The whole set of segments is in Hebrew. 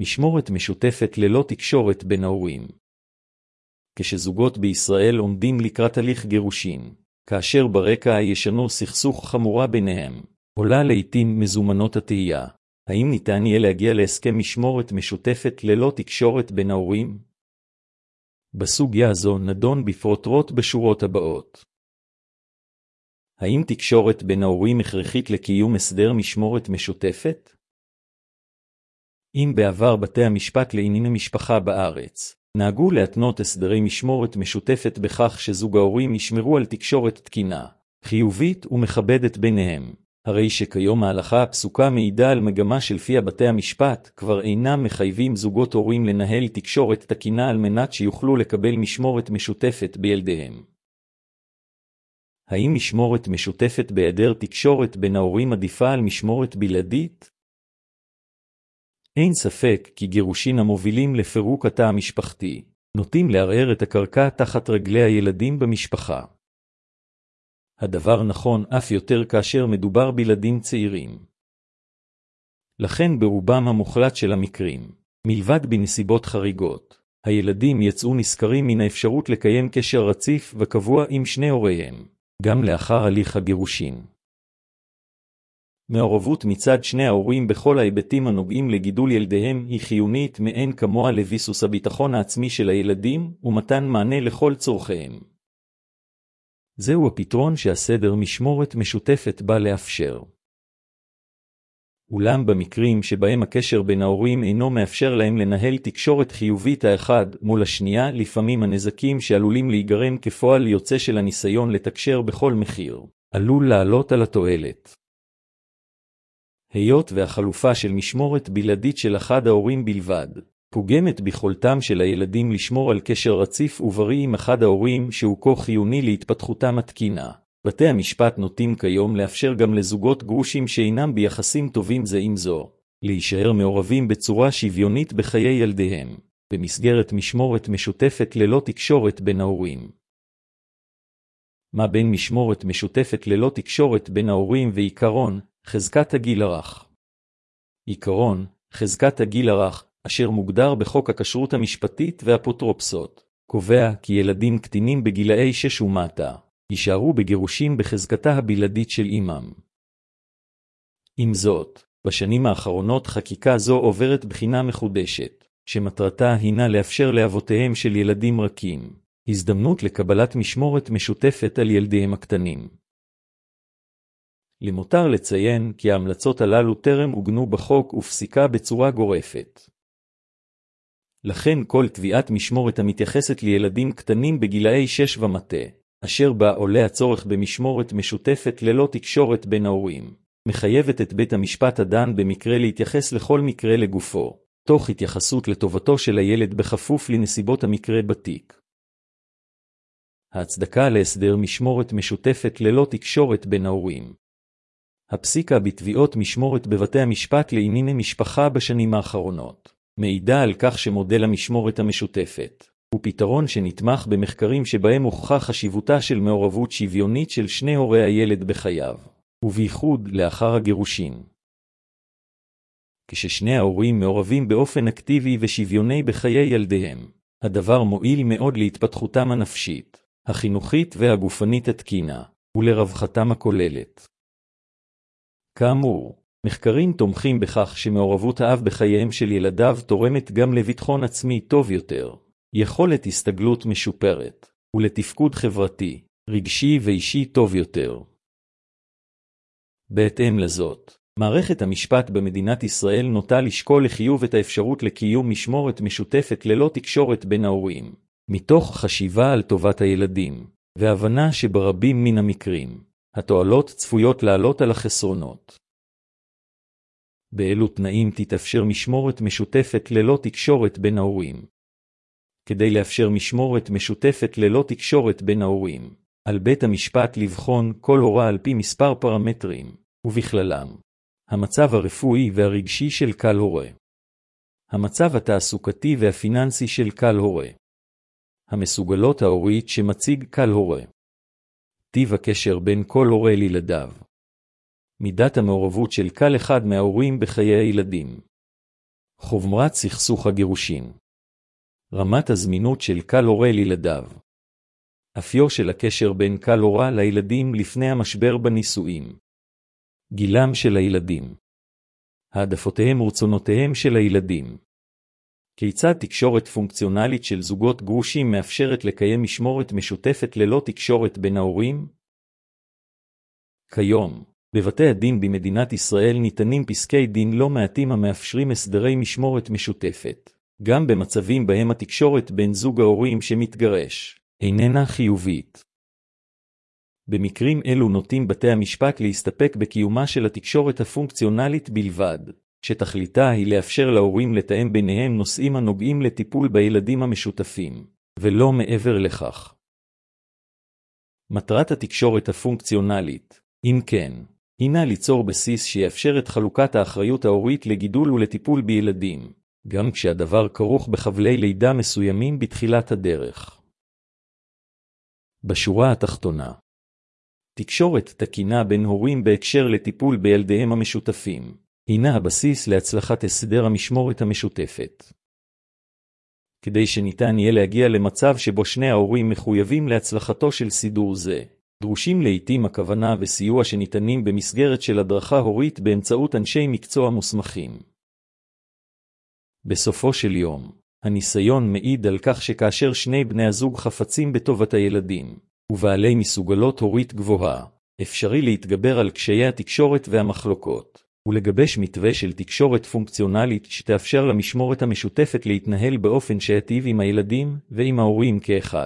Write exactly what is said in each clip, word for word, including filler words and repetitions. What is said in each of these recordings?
משמורת משותפת ללא תקשורת בין ההורים. כשזוגות בישראל עומדים לקראת הליך גירושין, כאשר ברקע ישנו סכסוך חמורה ביניהם, עולה לעתים מזומנות התהייה. האם ניתן יהיה להגיע להסכם משמורת משותפת ללא תקשורת בין ההורים? בסוגיה זו נדון בפרוטרוט בשורות הבאות. האם תקשורת בין ההורים הכרחית לקיום הסדר משמורת משותפת? אם בעבר בתי המשפט לענייני משפחה בארץ נהגו להתנות הסדרי משמורת משותפת בכך שזוג ההורים ישמרו על תקשורת תקינה, חיובית ומכבדת ביניהם, הרי שכיום ההלכה הפסוקה מעידה על מגמה שלפיה בתי המשפט כבר אינם מחייבים זוגות הורים לנהל תקשורת תקינה על מנת שיוכלו לקבל משמורת משותפת בילדיהם. האם משמורת משותפת בהיעדר תקשורת בין ההורים עדיפה על משמורת בלעדית? אין ספק כי גירושין המובילים לפירוק התא המשפחתי נוטים לערער את הקרקע תחת רגלי הילדים במשפחה. הדבר נכון אף יותר כאשר מדובר בילדים צעירים. לכן ברובם המוחלט של המקרים, מלבד בנסיבות חריגות, הילדים יצאו נשכרים מן האפשרות לקיים קשר רציף וקבוע עם שני הוריהם, גם לאחר הליך הגירושין. מעורבות מצד שני ההורים בכל ההיבטים הנוגעים לגידול ילדיהם היא חיונית מאין כמוה לביסוס הביטחון העצמי של הילדים ומתן מענה לכל צורכיהם. זהו הפתרון שהסדר משמורת משותפת בא לאפשר. אולם במקרים שבהם הקשר בין ההורים אינו מאפשר להם לנהל תקשורת חיובית האחד מול השנייה, לפעמים הנזקים שעלולים להיגרם כפועל יוצא של הניסיון לתקשר בכל מחיר, עלול לעלות על התועלת. היות והחלופה של משמורת בלעדית של אחד ההורים בלבד, פוגמת ביכולתם של הילדים לשמור על קשר רציף ובריא עם אחד ההורים שהוא כה חיוני להתפתחותם התקינה. בתי המשפט נוטים כיום לאפשר גם לזוגות גרושים שאינם ביחסים טובים זה עם זו, להישאר מעורבים בצורה שוויונית בחיי ילדיהם, במסגרת משמורת משותפת ללא תקשורת בין ההורים. מה בין משמורת משותפת ללא תקשורת בין ההורים ועיקרון חזקת הגיל הרך? עיקרון חזקת הגיל הרך, אשר מוגדר בחוק הכשרות המשפטית והאפוטרופסות, קובע כי ילדים קטינים בגילאי שש ומטה יישארו בגירושים בחזקתה הבלעדית של אמם. עם זאת, בשנים האחרונות חקיקה זו עוברת בחינה מחודשת, שמטרתה הינה לאפשר לאבותיהם של ילדים רכים הזדמנות לקבלת משמורת משותפת על ילדיהם הקטנים. למותר לציין כי ההמלצות הללו טרם עוגנו בחוק ופסיקה בצורה גורפת. לכן כל תביעת משמורת המתייחסת לילדים קטנים בגילאי שש ומטה, אשר בה עולה הצורך במשמורת משותפת ללא תקשורת בין ההורים, מחייבת את בית המשפט הדן במקרה להתייחס לכל מקרה לגופו, תוך התייחסות לטובתו של הילד בכפוף לנסיבות המקרה בתיק. ההצדקה להסדר משמורת משותפת ללא תקשורת בין ההורים. הפסיקה בתביעות משמורת בבתי המשפט לענייני משפחה בשנים האחרונות מעידה על כך שמודל המשמורת המשותפת הוא פתרון שנתמך במחקרים שבהם הוכחה חשיבותה של מעורבות שוויונית של שני הורי הילד בחייו, ובייחוד לאחר הגירושין. כששני ההורים מעורבים באופן אקטיבי ושוויוני בחיי ילדיהם, הדבר מועיל מאוד להתפתחותם הנפשית, החינוכית והגופנית התקינה, ולרווחתם הכוללת. כאמור, מחקרים תומכים בכך שמעורבות האב בחייהם של ילדיו תורמת גם לביטחון עצמי טוב יותר, יכולת הסתגלות משופרת, ולתפקוד חברתי, רגשי ואישי טוב יותר. בהתאם לזאת, מערכת המשפט במדינת ישראל נוטה לשקול לחיוב את האפשרות לקיום משמורת משותפת ללא תקשורת בין ההורים, מתוך חשיבה על טובת הילדים, והבנה שברבים מן המקרים, התועלות צפויות לעלות על החסרונות. באילו תנאים תתאפשר משמורת משותפת ללא תקשורת בין ההורים? כדי לאפשר משמורת משותפת ללא תקשורת בין ההורים, על בית המשפט לבחון כל הורה על פי מספר פרמטרים, ובכללם המצב הרפואי והרגשי של כל הורה, המצב התעסוקתי והפיננסי של כל הורה, המסוגלות ההורית שמציג כל הורה, טיב הקשר בין כל הורה לילדיו, מידת המעורבות של כל אחד מההורים בחיי הילדים, חומרת סכסוך הגירושין. רמת הזמינות של קל הורה לילדיו. אפיו של הקשר בין קל הורה לילדים לפני המשבר בנישואים. גילם של הילדים. העדפותיהם ורצונותיהם של הילדים. כיצד תקשורת פונקציונלית של זוגות גרושים מאפשרת לקיים משמורת משותפת ללא תקשורת בין ההורים? כיום, בבתי הדין במדינת ישראל ניתנים פסקי דין לא מעטים המאפשרים הסדרי משמורת משותפת, גם במצבים בהם התקשורת בין זוג ההורים שמתגרש איננה חיובית. במקרים אלו נוטים בתי המשפט להסתפק בקיומה של התקשורת הפונקציונלית בלבד, שתכליתה היא לאפשר להורים לתאם ביניהם נושאים הנוגעים לטיפול בילדים המשותפים, ולא מעבר לכך. מטרת התקשורת הפונקציונלית, אם כן, הינה ליצור בסיס שיאפשר את חלוקת האחריות ההורית לגידול ולטיפול בילדים, גם כשהדבר כרוך בחבלי לידה מסוימים בתחילת הדרך. בשורה התחתונה, תקשורת תקינה בין הורים בהקשר לטיפול בילדיהם המשותפים, הינה הבסיס להצלחת הסדר המשמורת המשותפת. כדי שניתן יהיה להגיע למצב שבו שני ההורים מחויבים להצלחתו של סידור זה, דרושים לעתים הכוונה וסיוע שניתנים במסגרת של הדרכה הורית באמצעות אנשי מקצוע מוסמכים. בסופו של יום, הניסיון מעיד על כך שכאשר שני בני הזוג חפצים בטובת הילדים, ובעלי מסוגלות הורית גבוהה, אפשרי להתגבר על קשיי התקשורת והמחלוקות, ולגבש מתווה של תקשורת פונקציונלית שתאפשר למשמורת המשותפת להתנהל באופן שיטיב עם הילדים ועם ההורים כאחד.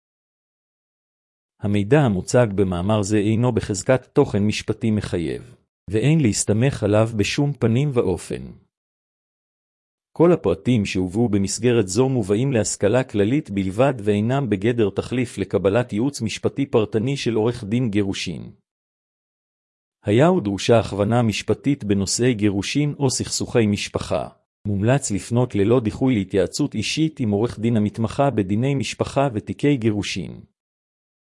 המידע המוצג במאמר זה אינו בחזקת תוכן משפטי מחייב, ואין להסתמך עליו בשום פנים ואופן. כל הפרטים שהובאו במסגרת זו מובאים להשכלה כללית בלבד ואינם בגדר תחליף לקבלת ייעוץ משפטי פרטני של עורך דין גירושין. היה ודרושה הכוונה משפטית בנושאי גירושין או סכסוכי משפחה, מומלץ לפנות ללא דיחוי להתייעצות אישית עם עורך דין המתמחה בדיני משפחה ותיקי גירושין.